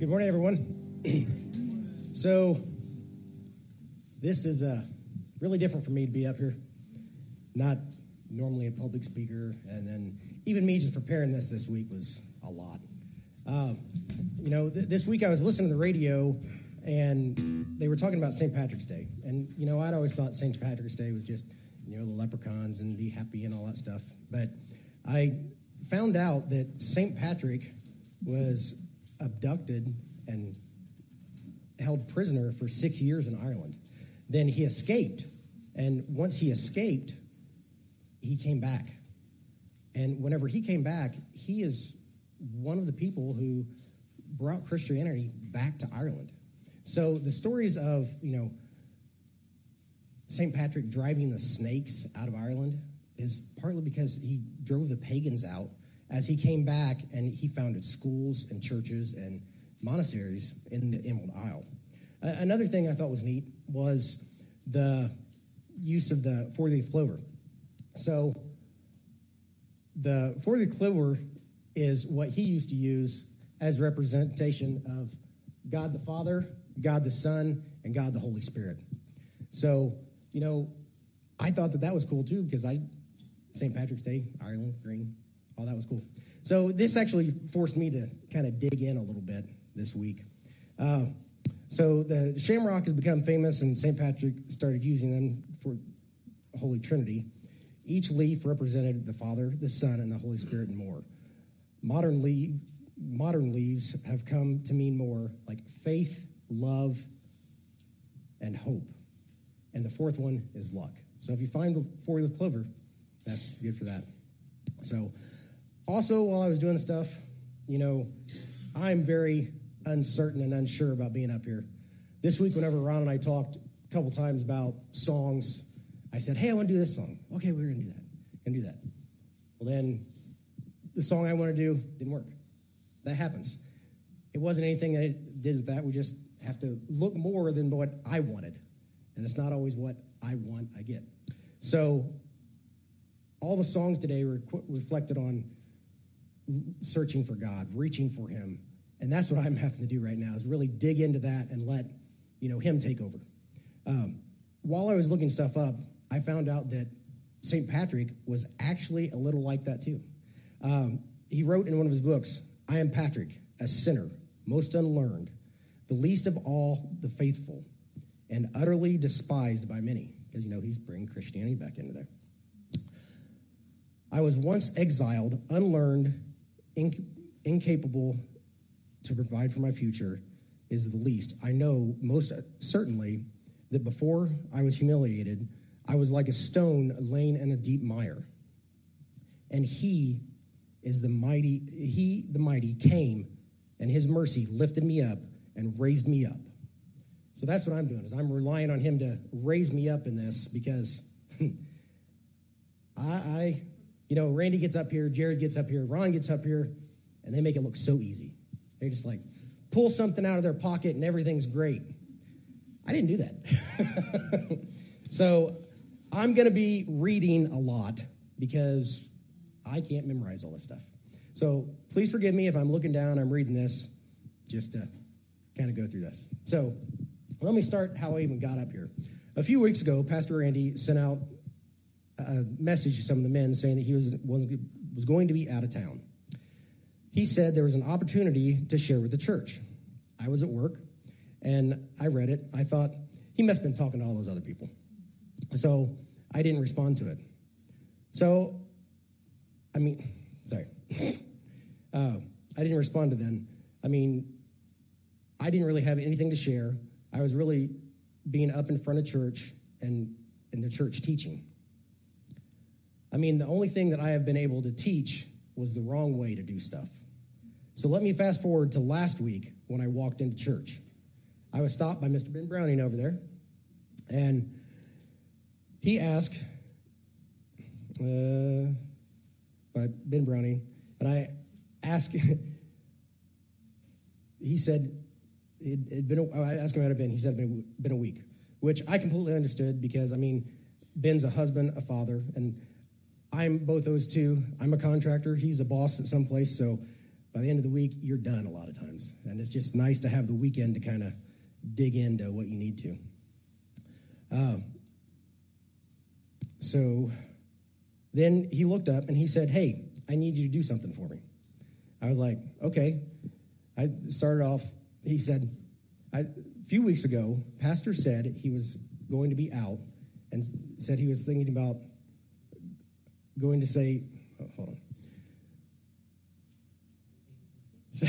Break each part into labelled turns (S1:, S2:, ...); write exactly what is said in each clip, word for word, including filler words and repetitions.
S1: Good morning, everyone. So, this is uh, really different for me to be up here. Not normally a public speaker, and then even me just preparing this this week was a lot. Um, you know, th- this week I was listening to the radio, and they were talking about Saint Patrick's Day. And, you know, I'd always thought Saint Patrick's Day was just, you know, the leprechauns and be happy and all that stuff. But I found out that Saint Patrick was abducted and held prisoner for six years in Ireland. Then he escaped, and once he escaped, he came back. And whenever he came back, he is one of the people who brought Christianity back to Ireland. So the stories of, you know, Saint Patrick driving the snakes out of Ireland is partly because he drove the pagans out as he came back, and he founded schools and churches and monasteries in the Emerald Isle. Uh, another thing I thought was neat was the use of the four-leaf clover. So the four-leaf clover is what he used to use as representation of God the Father, God the Son, and God the Holy Spirit. So, you know, I thought that that was cool too, because I, Saint Patrick's Day, Ireland, green, all that was cool. So this actually forced me to kind of dig in a little bit this week. Uh, so the shamrock has become famous, and Saint Patrick started using them for Holy Trinity. Each leaf represented the Father, the Son, and the Holy Spirit and more. Modern, leaf, modern leaves have come to mean more like faith, love, and hope. And the fourth one is luck. So if you find the four-leaf clover, that's good for that. So also, while I was doing stuff, you know, I'm very uncertain and unsure about being up here. This week, whenever Ron and I talked a couple times about songs, I said, hey, I want to do this song. Okay, we're going to do that. Going to do that. Well, then the song I want to do didn't work. That happens. It wasn't anything that it did with that. We just have to look more than what I wanted. And it's not always what I want, I get. So all the songs today were reflected on searching for God, reaching for him. And that's what I'm having to do right now, is really dig into that and let, you know, him take over. Um, while I was looking stuff up, I found out that Saint Patrick was actually a little like that too. Um, he wrote in one of his books, I am Patrick, a sinner, most unlearned, the least of all the faithful, and utterly despised by many. Because, you know, he's bringing Christianity back into there. I was once exiled, unlearned, inc- incapable to provide for my future is the least. I know most certainly that before I was humiliated, I was like a stone laying in a deep mire. And he is the mighty, he, the mighty, came, and his mercy lifted me up and raised me up. So that's what I'm doing, is I'm relying on him to raise me up in this, because I, I, you know, Randy gets up here, Jared gets up here, Ron gets up here, and they make it look so easy. They just like pull something out of their pocket and everything's great. I didn't do that. So I'm going to be reading a lot because I can't memorize all this stuff. So please forgive me if I'm looking down, I'm reading this, just to kind of go through this. So let me start how I even got up here. A few weeks ago, Pastor Randy sent out a message to some of the men saying that he was, was, was going to be out of town. He said there was an opportunity to share with the church. I was at work, and I read it. I thought, he must have been talking to all those other people. So I didn't respond to it. So, I mean, sorry. uh, I didn't respond to them. I mean, I didn't really have anything to share. I was really being up in front of church and in the church teaching. I mean, the only thing that I have been able to teach was the wrong way to do stuff. So let me fast forward to last week when I walked into church. I was stopped by Mister Ben Browning over there, and he asked, uh, by Ben Browning, and I asked, he said, it had been, a, I asked him how it had been. He said it had been a week, which I completely understood because, I mean, Ben's a husband, a father, and I'm both those two. I'm a contractor. He's a boss at some place, so by the end of the week, you're done a lot of times. And it's just nice to have the weekend to kind of dig into what you need to. Uh, so then he looked up and he said, hey, I need you to do something for me. I was like, okay. I started off, he said, I, a few weeks ago, Pastor said he was going to be out and said he was thinking about going to say, oh, hold on. So,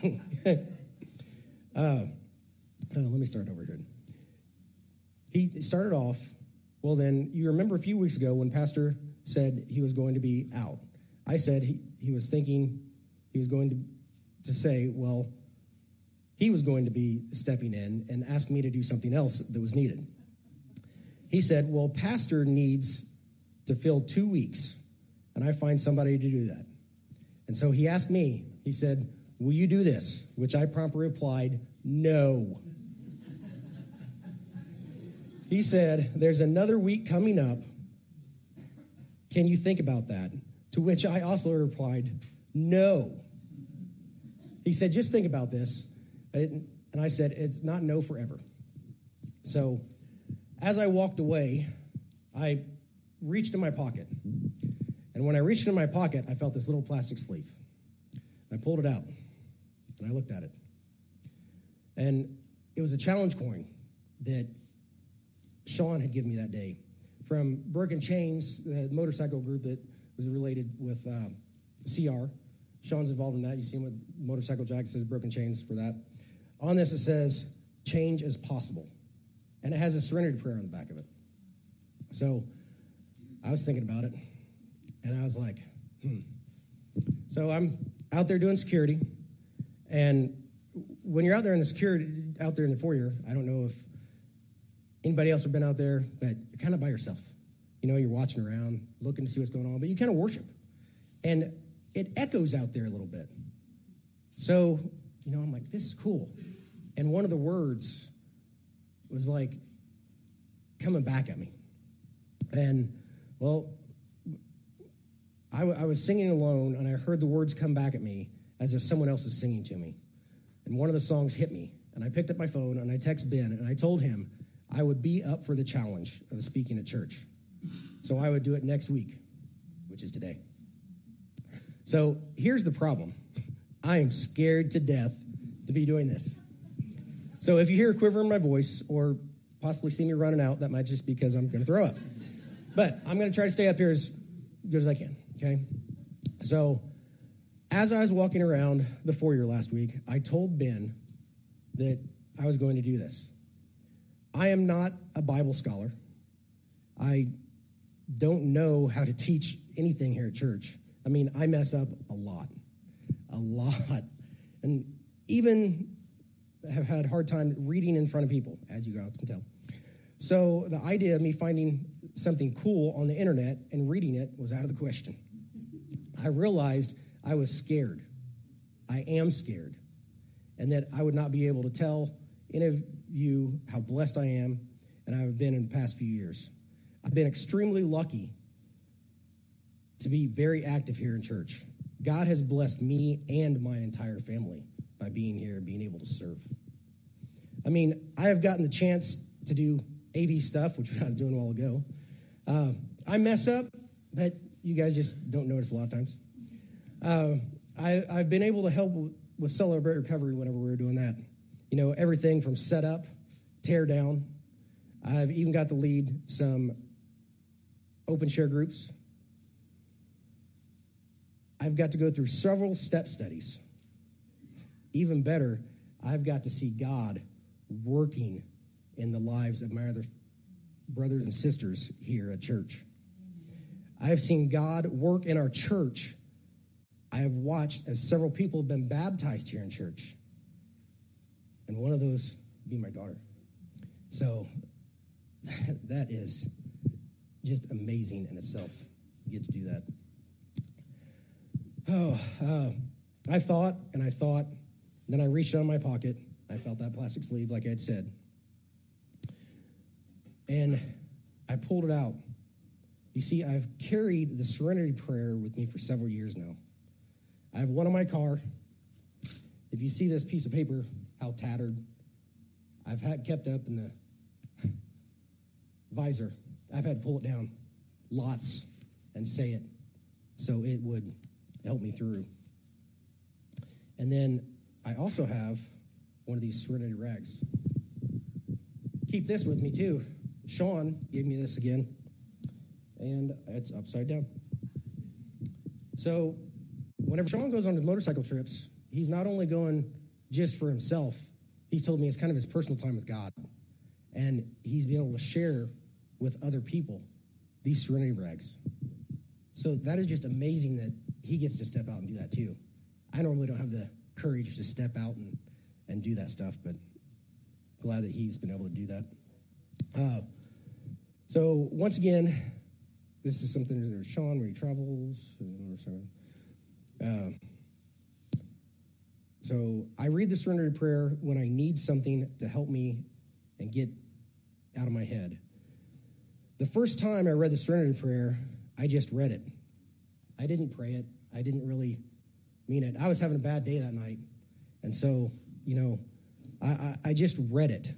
S1: uh, uh, let me start over here. He started off, well, then you remember a few weeks ago when Pastor said he was going to be out. I said he, he was thinking he was going to, to say, well, he was going to be stepping in and ask me to do something else that was needed. He said, well, Pastor needs to fill two weeks, and I find somebody to do that. And so he asked me, he said, will you do this? Which I promptly replied, no. He said, there's another week coming up. Can you think about that? To which I also replied, no. He said, just think about this. And I said, it's not no forever. So as I walked away, I reached in my pocket. And when I reached in my pocket, I felt this little plastic sleeve. I pulled it out, and I looked at it. And it was a challenge coin that Sean had given me that day from Broken Chains, the motorcycle group that was related with uh, C R. Sean's involved in that. You see him with Motorcycle Jack. It says Broken Chains for that. On this, it says, change is possible. And it has a serenity prayer on the back of it. So I was thinking about it, and I was like, hmm. So I'm out there doing security, and when you're out there in the security, out there in the foyer, I don't know if anybody else have been out there, but you're kind of by yourself. You know, you're watching around, looking to see what's going on, but you kind of worship. And it echoes out there a little bit. So, you know, I'm like, this is cool. And one of the words was like coming back at me. And, well, I, w- I was singing alone, and I heard the words come back at me as if someone else was singing to me. And one of the songs hit me, and I picked up my phone, and I texted Ben, and I told him I would be up for the challenge of speaking at church. So I would do it next week, which is today. So here's the problem. I am scared to death to be doing this. So if you hear a quiver in my voice or possibly see me running out, that might just be because I'm going to throw up. But I'm going to try to stay up here as good as I can, okay? So as I was walking around the foyer last week, I told Ben that I was going to do this. I am not a Bible scholar. I don't know how to teach anything here at church. I mean, I mess up a lot, a lot. And even have had a hard time reading in front of people, as you guys can tell. So the idea of me finding something cool on the internet and reading it was out of the question. I realized I was scared. I am scared. And that I would not be able to tell any of you how blessed I am and I've been in the past few years. I've been extremely lucky to be very active here in church. God has blessed me and my entire family by being here and being able to serve. I mean, I have gotten the chance to do A V stuff, which I was doing a while ago. Uh, I mess up, but you guys just don't notice a lot of times. Uh, I, I've been able to help with Celebrate Recovery whenever we were doing that. You know, everything from set up, tear down. I've even got to lead some open share groups. I've got to go through several step studies. Even better, I've got to see God working in the lives of my other brothers and sisters here at church. I have seen God work in our church. I have watched as several people have been baptized here in church. And one of those be my daughter. So that is just amazing in itself. You get to do that. Oh, uh, I thought and I thought, then I reached out in my pocket. I felt that plastic sleeve, like I had said. And I pulled it out. You see, I've carried the Serenity Prayer with me for several years now. I have one in my car, if you see this piece of paper, how tattered, I've had kept it up in the visor. I've had to pull it down lots and say it so it would help me through. And then I also have one of these Serenity rags. Keep this with me too. Sean gave me this again, and it's upside down. So whenever Sean goes on his motorcycle trips, he's not only going just for himself, he's told me it's kind of his personal time with God. And he's been able to share with other people these Serenity rags. So that is just amazing that he gets to step out and do that too. I normally don't have the courage to step out and, and do that stuff, but glad that he's been able to do that. Uh, so once again, this is something that Sean, where he travels. Uh, so I read the Serenity Prayer when I need something to help me and get out of my head. The first time I read the Serenity Prayer, I just read it. I didn't pray it. I didn't really mean it. I was having a bad day that night. And so, you know, I, I, I just read it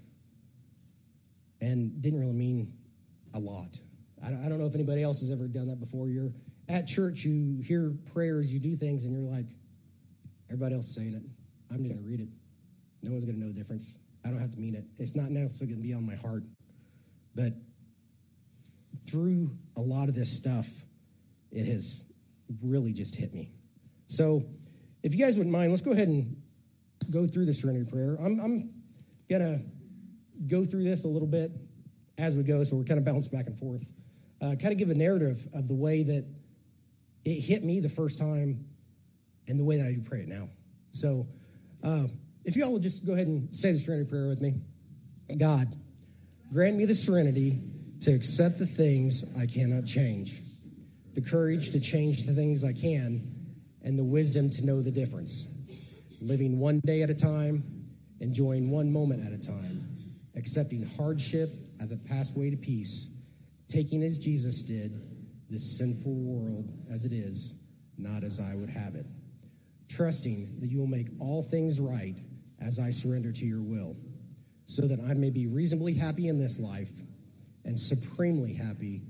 S1: and didn't really mean a lot. I don't, I don't know if anybody else has ever done that before. You're at church, you hear prayers, you do things, and you're like, everybody else is saying it. I'm just going to read it. No one's going to know the difference. I don't have to mean it. It's not necessarily going to be on my heart. But through a lot of this stuff, it has really just hit me. So if you guys wouldn't mind, let's go ahead and go through the Serenity Prayer. I'm, I'm going to go through this a little bit as we go, so we're kind of bouncing back and forth. Uh, kind of give a narrative of the way that it hit me the first time and the way that I do pray it now. So uh, if you all would just go ahead and say the Serenity Prayer with me. God, grant me the serenity to accept the things I cannot change, the courage to change the things I can, and the wisdom to know the difference. Living one day at a time, enjoying one moment at a time, accepting hardship as the pathway to peace, taking as Jesus did this sinful world as it is, not as I would have it. Trusting that you will make all things right as I surrender to your will, so that I may be reasonably happy in this life and supremely happy.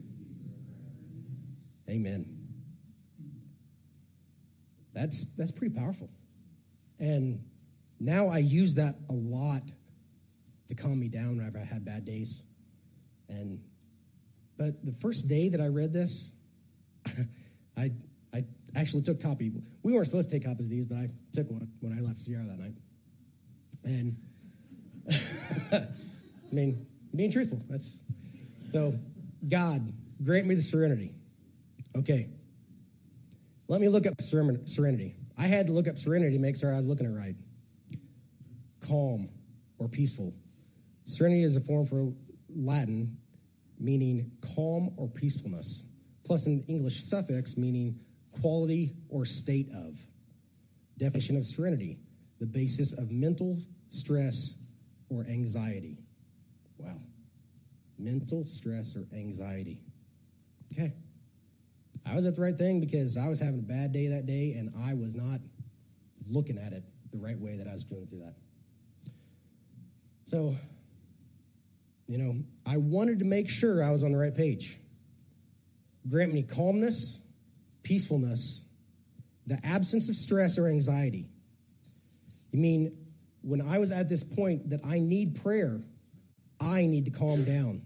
S1: Amen. That's that's pretty powerful. And now I use that a lot to calm me down whenever I had bad days. And but the first day that I read this, I I actually took a copy. We weren't supposed to take copies of these, but I took one when I left Sierra that night. And I mean, being truthful. That's so. God, grant me the serenity. Okay. Let me look up serenity. I had to look up serenity to make sure I was looking at it right. Calm or peaceful. Serenity is a form for Latin meaning calm or peacefulness, plus an English suffix meaning quality or state of. Definition of serenity, the basis of mental stress or anxiety. Wow. Mental stress or anxiety. Okay. I was at the right thing because I was having a bad day that day and I was not looking at it the right way that I was going through that. So, you know, I wanted to make sure I was on the right page. Grant me calmness, peacefulness, the absence of stress or anxiety. You mean, when I was at this point that I need prayer, I need to calm down.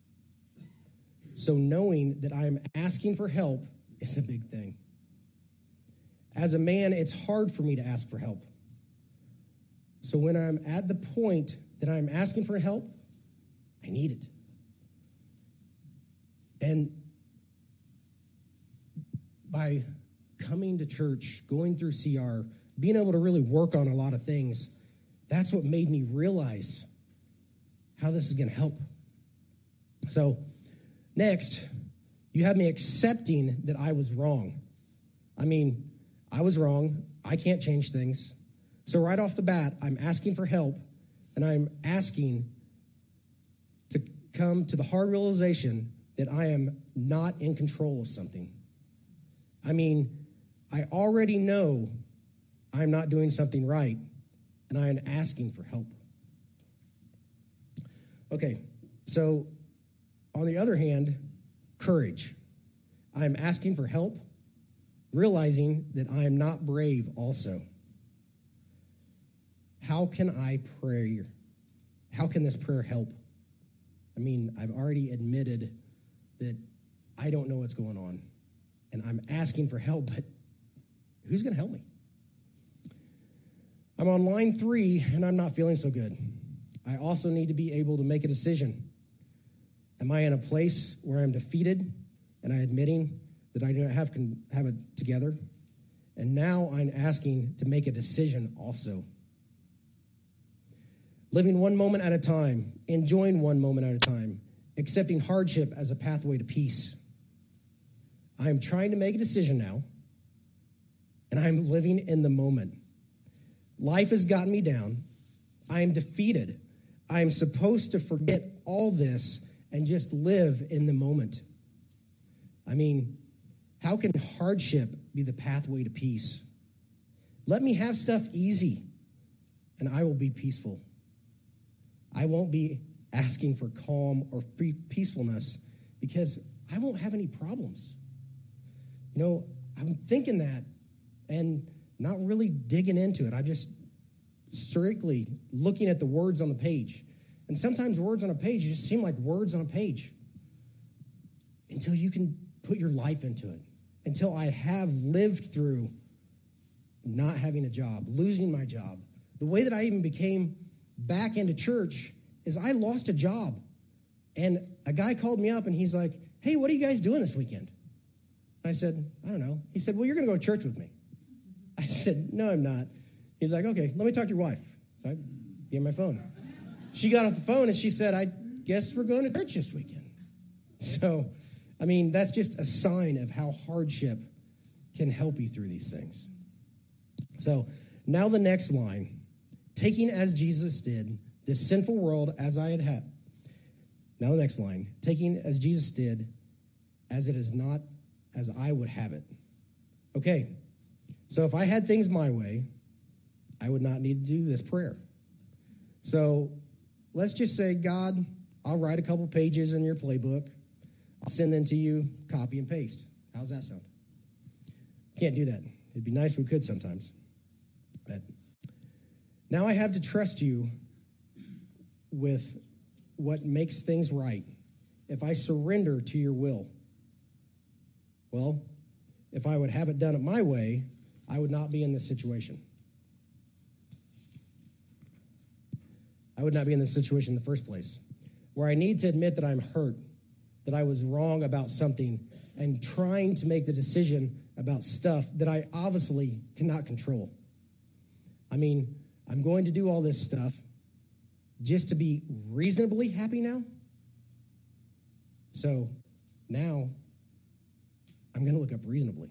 S1: So knowing that I'm asking for help is a big thing. As a man, it's hard for me to ask for help. So when I'm at the point that I'm asking for help, I need it. And by coming to church, going through C R, being able to really work on a lot of things, that's what made me realize how this is going to help. So next, you have me accepting that I was wrong. I mean, I was wrong. I can't change things. So right off the bat, I'm asking for help, and I'm asking to come to the hard realization that I am not in control of something. I mean, I already know I'm not doing something right, and I am asking for help. Okay, so on the other hand, courage. I am asking for help, realizing that I am not brave also. How can I pray? How can this prayer help? I mean, I've already admitted that I don't know what's going on, and I'm asking for help, but who's going to help me? I'm on line three, and I'm not feeling so good. I also need to be able to make a decision. Am I in a place where I'm defeated, and I'm admitting that I don't have, can have it together? And now I'm asking to make a decision also. Living one moment at a time, enjoying one moment at a time, accepting hardship as a pathway to peace. I am trying to make a decision now, and I'm living in the moment. Life has gotten me down. I am defeated. I am supposed to forget all this and just live in the moment. I mean, how can hardship be the pathway to peace? Let me have stuff easy, and I will be peaceful. I won't be asking for calm or peacefulness because I won't have any problems. You know, I'm thinking that and not really digging into it. I'm just strictly looking at the words on the page. And sometimes words on a page just seem like words on a page until you can put your life into it. Until I have lived through not having a job, losing my job. The way that I even became back into church is I lost a job. And a guy called me up and he's like, hey, what are you guys doing this weekend? I said, I don't know. He said, well, you're going to go to church with me. I said, no, I'm not. He's like, okay, let me talk to your wife. So I gave him my phone. She got off the phone and she said, I guess we're going to church this weekend. So, I mean, that's just a sign of how hardship can help you through these things. So now the next line, taking as Jesus did, this sinful world as I had had. Now the next line, taking as Jesus did, as it is not as I would have it. Okay, so if I had things my way, I would not need to do this prayer. So let's just say, God, I'll write a couple pages in your playbook. I'll send them to you, copy and paste. How's that sound? Can't do that. It'd be nice if we could sometimes. But now I have to trust you with what makes things right. If I surrender to your will, well, if I would have it done it my way, I would not be in this situation. I would not be in this situation in the first place, where I need to admit that I'm hurt, that I was wrong about something, and trying to make the decision about stuff that I obviously cannot control. I mean, I'm going to do all this stuff just to be reasonably happy now. So now I'm going to look up reasonably.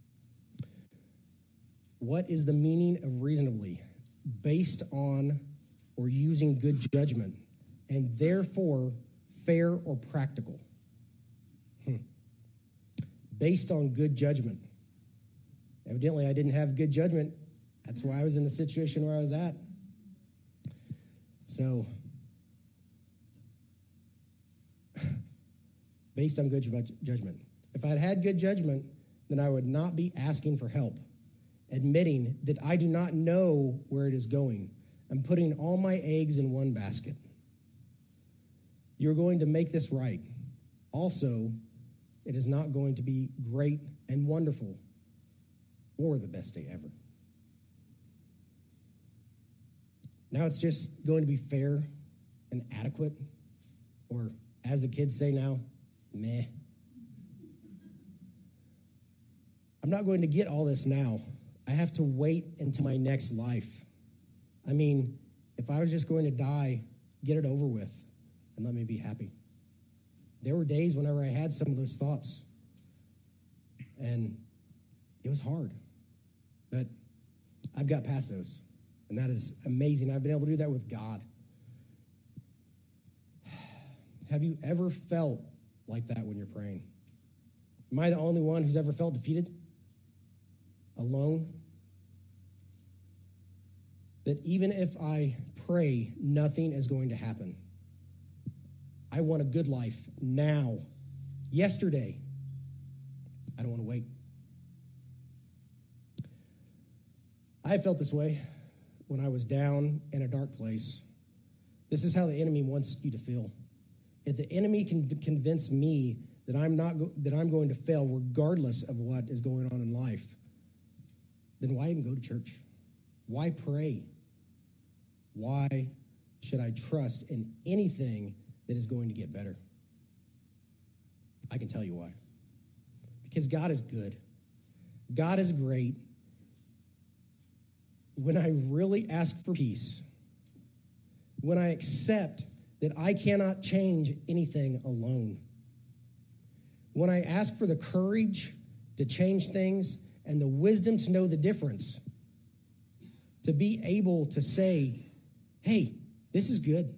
S1: What is the meaning of reasonably? Based on or using good judgment, and therefore fair or practical. Hmm. Based on good judgment. Evidently, I didn't have good judgment. That's why I was in the situation where I was at. So, based on good judgment. If I had had good judgment, then I would not be asking for help, admitting that I do not know where it is going. I'm putting all my eggs in one basket. You're going to make this right. Also, it is not going to be great and wonderful or the best day ever. Now it's just going to be fair and adequate, or as the kids say now, meh. I'm not going to get all this now. I have to wait until my next life. I mean, if I was just going to die, get it over with and let me be happy. There were days whenever I had some of those thoughts, and it was hard, but I've got past those, and that is amazing. I've been able to do that with God. Have you ever felt like that when you're praying? Am I the only one who's ever felt defeated? Alone? that even if I pray, nothing is going to happen. I want a good life now, yesterday. I don't want to wait. I felt this way when I was down in a dark place. This is how the enemy wants you to feel. If the enemy can convince me that I'm not go- that I'm going to fail regardless of what is going on in life, then why even go to church? Why pray? Why should I trust in anything that is going to get better? I can tell you why. Because God is good. God is great. When I really ask for peace, when I accept that I cannot change anything alone, when I ask for the courage to change things and the wisdom to know the difference, to be able to say, hey, this is good.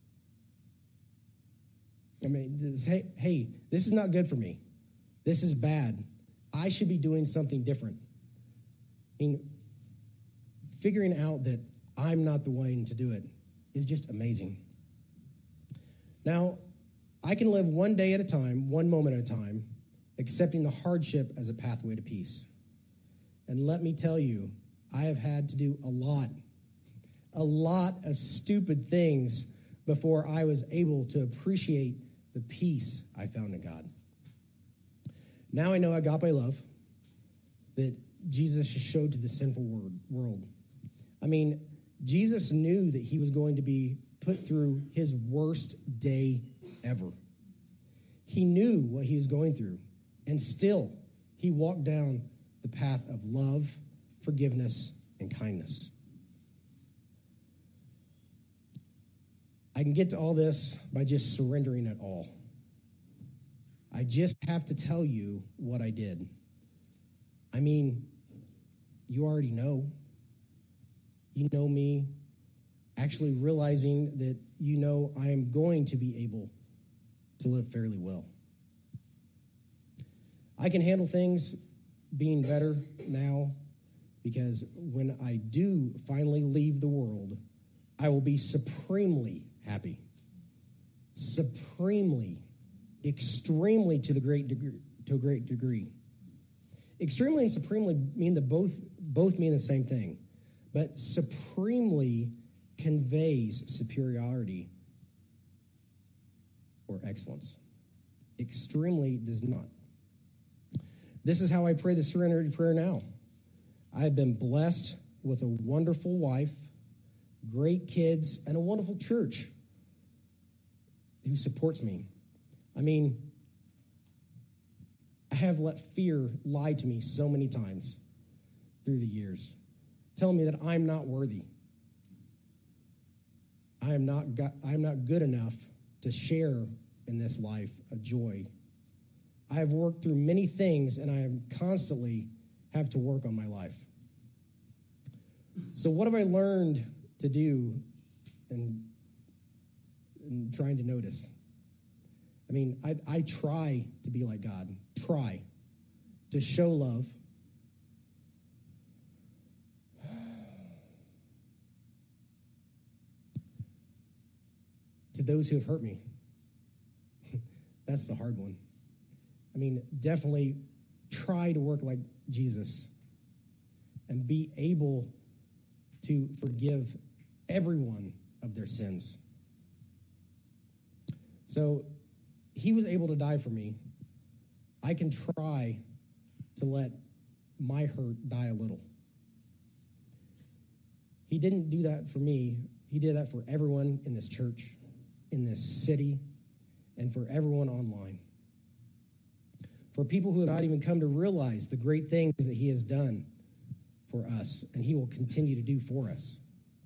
S1: I mean, hey, hey, this is not good for me. This is bad. I should be doing something different. I mean, figuring out that I'm not the one to do it is just amazing. Now, I can live one day at a time, one moment at a time, accepting the hardship as a pathway to peace. And let me tell you, I have had to do a lot, a lot of stupid things before I was able to appreciate the peace I found in God. Now I know agape love that Jesus showed to the sinful world. I mean, Jesus knew that he was going to be put through his worst day ever. He knew what he was going through, and still he walked down the path of love, forgiveness, and kindness. I can get to all this by just surrendering it all. I just have to tell you what I did. I mean, you already know. You know me, actually realizing that you know I am going to be able to live fairly well. I can handle things being better now because when I do finally leave the world, I will be supremely happy. Supremely, extremely to the great degree, to a great degree. Extremely and supremely mean that both both mean the same thing. But supremely conveys superiority or excellence. Extremely does not. This is how I pray the Serenity Prayer now. I've been blessed with a wonderful wife, great kids, and a wonderful church who supports me. I mean, I have let fear lie to me so many times through the years, telling me that I'm not worthy. I am not got, I am not good enough to share in this life of joy. I have worked through many things, and I am constantly have to work on my life. So what have I learned to do in, in trying to notice? I mean, I, I try to be like God. Try to show love. To those who have hurt me. That's the hard one. I mean, definitely try to work like Jesus and be able to forgive everyone of their sins. So he was able to die for me. I can try to let my hurt die a little. He didn't do that for me. He did that for everyone in this church, in this city, and for everyone online. For people who have not even come to realize the great things that he has done for us, and he will continue to do for us.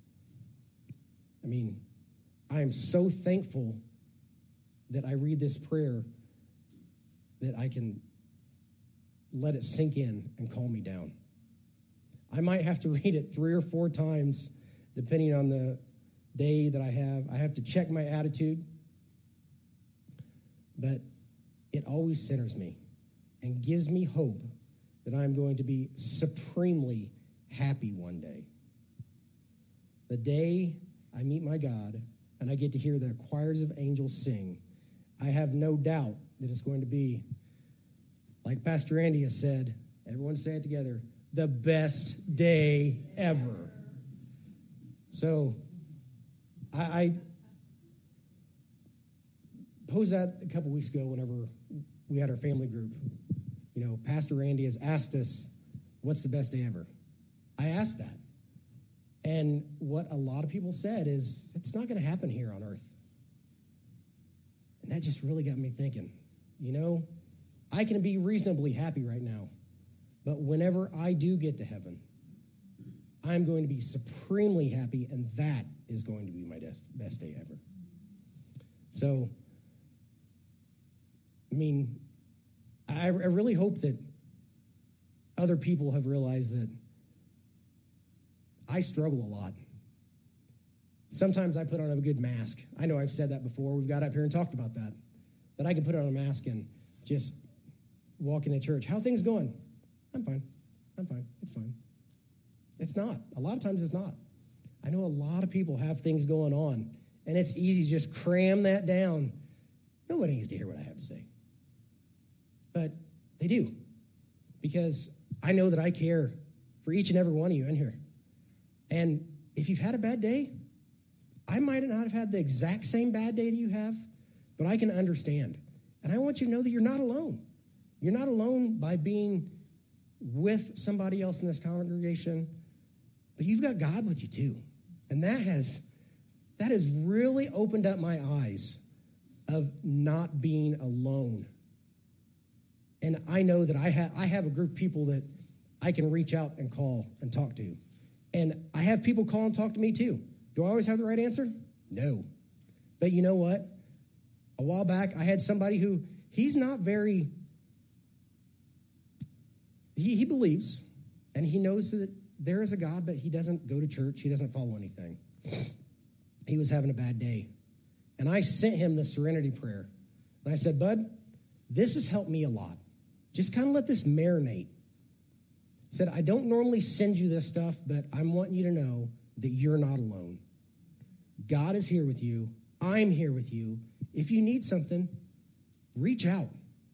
S1: I mean, I am so thankful that I read this prayer that I can let it sink in and calm me down. I might have to read it three or four times, depending on the day that I have. I have to check my attitude, but it always centers me and gives me hope that I'm going to be supremely happy one day. the day I meet my God and I get to hear the choirs of angels sing, I have no doubt that it's going to be, like Pastor Andy has said, everyone say it together, the best day ever. So I, I posed that a couple weeks ago whenever we had our family group. You know, Pastor Andy has asked us, what's the best day ever? I asked that. And what a lot of people said is, it's not going to happen here on earth. And that just really got me thinking, you know, I can be reasonably happy right now, but whenever I do get to heaven, I'm going to be supremely happy, and that is going to be my best day ever. So, I mean, I, I really hope that other people have realized that I struggle a lot. Sometimes I put on a good mask. I know I've said that before. We've got up here and talked about that, that I can put on a mask and just walk into church. How are things going? I'm fine. I'm fine. It's fine. It's not. A lot of times it's not. I know a lot of people have things going on, and it's easy to just cram that down. Nobody needs to hear what I have to say. But they do, because I know that I care for each and every one of you in here. And if you've had a bad day, I might not have had the exact same bad day that you have, but I can understand. And I want you to know that you're not alone. You're not alone by being with somebody else in this congregation, but you've got God with you too. And that has that has really opened up my eyes of not being alone. And I know that I have I have a group of people that I can reach out and call and talk to. And I have people call and talk to me too. Do I always have the right answer? No. But you know what? A while back, I had somebody who, he's not very, he, he believes, and he knows that there is a God, but he doesn't go to church. He doesn't follow anything. He was having a bad day. And I sent him the serenity prayer. And I said, bud, this has helped me a lot. Just kind of let this marinate. I said, I don't normally send you this stuff, but I'm wanting you to know that you're not alone. God is here with you. I'm here with you. If you need something, reach out.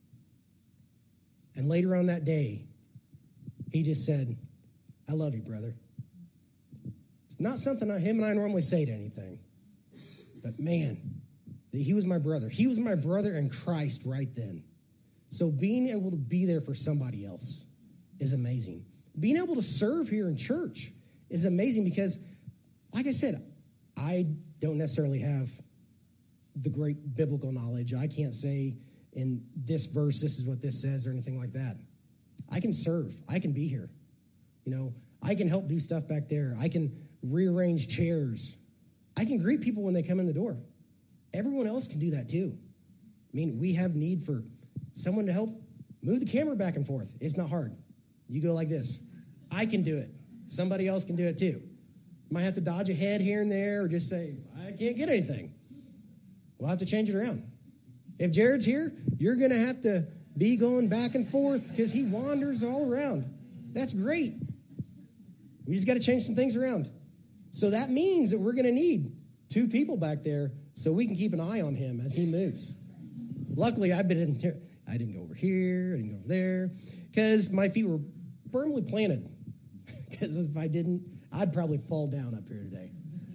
S1: And later on that day, he just said, I love you, brother. It's not something him and I normally say to anything. But man, he was my brother. He was my brother in Christ right then. So being able to be there for somebody else is amazing. Being able to serve here in church is amazing because, like I said, I don't necessarily have the great biblical knowledge. I can't say in this verse, this is what this says or anything like that. I can serve. I can be here. You know, I can help do stuff back there. I can rearrange chairs. I can greet people when they come in the door. Everyone else can do that too. I mean, we have need for someone to help move the camera back and forth. It's not hard. You go like this. I can do it. Somebody else can do it too. Might have to dodge a head here and there or just say, I can't get anything. We'll have to change it around. If Jared's here, you're going to have to be going back and forth because he wanders all around. That's great. We just got to change some things around. So that means that we're going to need two people back there so we can keep an eye on him as he moves. Luckily, I've been in ter- I didn't go over here, I didn't go over there, because my feet were firmly planted. Because if I didn't, I'd probably fall down up here today.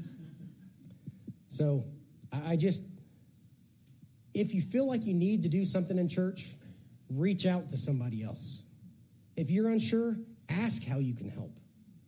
S1: So I, I just, if you feel like you need to do something in church, reach out to somebody else. If you're unsure, ask how you can help.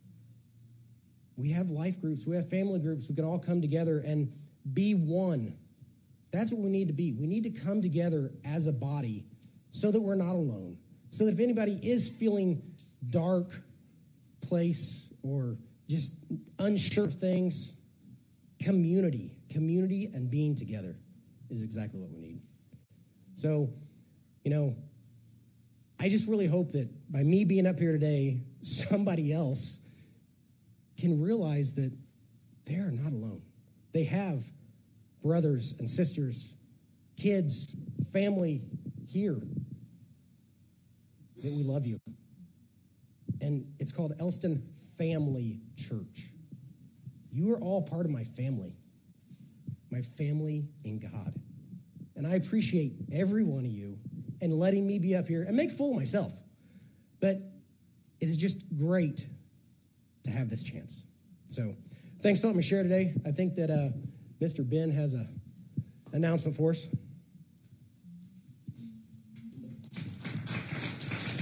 S1: We have life groups, we have family groups, we can all come together and be one. That's what we need to be. We need to come together as a body so that we're not alone. So that if anybody is feeling dark place or just unsure of things, community, community and being together is exactly what we need. So, you know, I just really hope that by me being up here today, somebody else can realize that they are not alone. They have brothers and sisters, kids, family here that we love you. And it's called Elston Family Church. you are all part of my family, my family in God. And I appreciate every one of you and letting me be up here and make fool of myself. But it is just great to have this chance. So thanks for letting me share today. I think that uh, Mister Ben has an announcement for us.